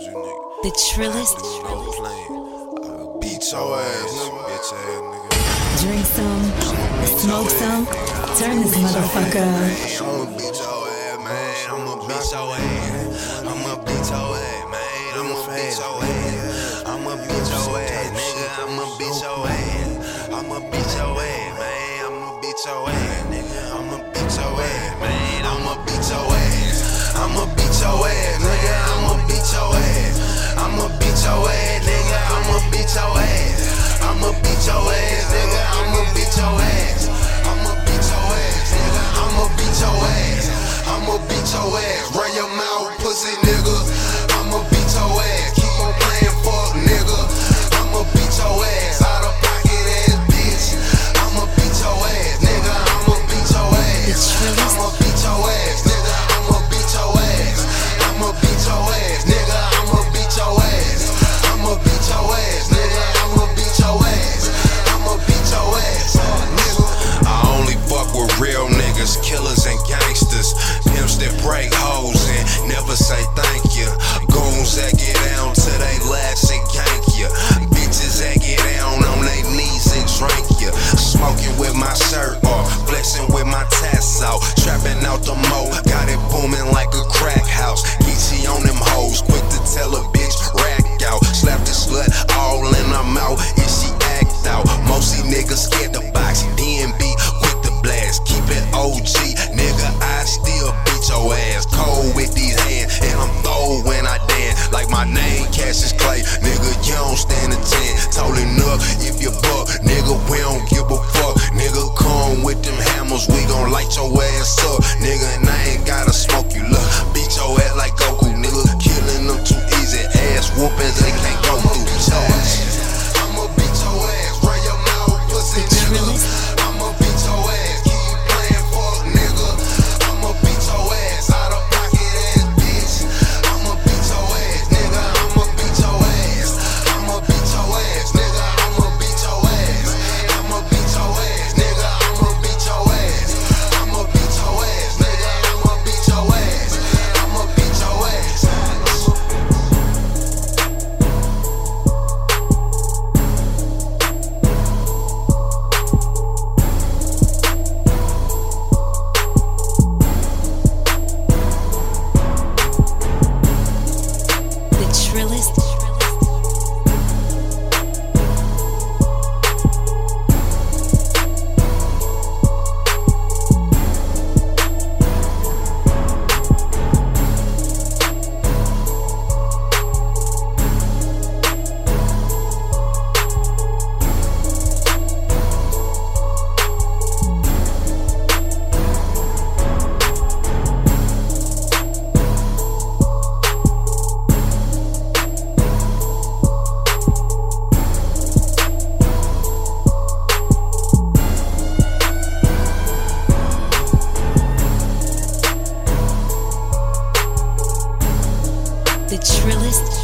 The trillest. Beat your ass, bitch ass nigga. Drink some, smoke some, turn this motherfucker up. I'ma beat your ass, man. I'ma beat your ass. I'ma beat your ass, man. I'ma beat your ass. I'ma beat your ass, nigga. I'ma beat your ass. I'ma beat your ass, man. I'ma beat your ass, nigga. I'ma beat your ass, man. I'ma beat your ass. I'ma beat your ass, nigga. I'ma beat your ass. I'ma beat your ass, nigga. I'ma beat your ass. I'ma beat your ass, nigga. I'ma beat your ass. I'ma beat your ass, nigga. I'ma beat your ass. I'ma beat your ass. Run your mouth, pussy nigga. I'ma beat your ass. Keep on playing, fuck nigga. I'ma beat your ass. Out of pocket ass bitch. I'ma beat your ass, nigga. I'ma beat your ass. I'ma beat your ass, nigga. I'ma beat your ass. I'ma beat your ass, nigga. I'ma beat your ass. I'ma beat your ass, nigga. I'ma beat your ass. I'ma beat your ass, nigga. I only fuck with real niggas, killers and gangsters, pimps that break hoes and never say thank you. Goons that get down to they last and gank you. Bitches that get down on they knees and drink you. Smoking with my shirt off, flexing with my tats out, trapping out the mo, got it booming like a crack house. Geechee on them hoes, quick to tell a bitch rack out. Slap the slut all in her mouth if she act out. Mostly niggas scared to box, DNB quick to blast. Keep it OG, nigga, I still beat your ass. Cold with these hands, and I'm throw when I dance. Like my name, Cassius Clay, nigga, you don't stand a chance. Told enough if you buck, nigga, we don't give a fuck. Nigga, come with them hammers, we gon' light your ass up. Nigga, and I ain't gotta smoke you, look. Beat your ass like Goku, nigga. Killing them too easy, ass whoopings they can't go through. I'ma beat your ass, run your mouth, pussy nigga. I'ma beat your ass, keep playing, fuck nigga. I'ma beat your ass, out of pocket ass bitch. I'ma beat your ass, nigga. I'ma beat your ass. I'ma beat your ass, nigga. I'ma beat your ass. I'ma beat your ass, nigga. I'ma beat your ass. I'ma beat your ass, nigga. I'ma beat your ass. I'ma beat your ass. The trillest. The trillest.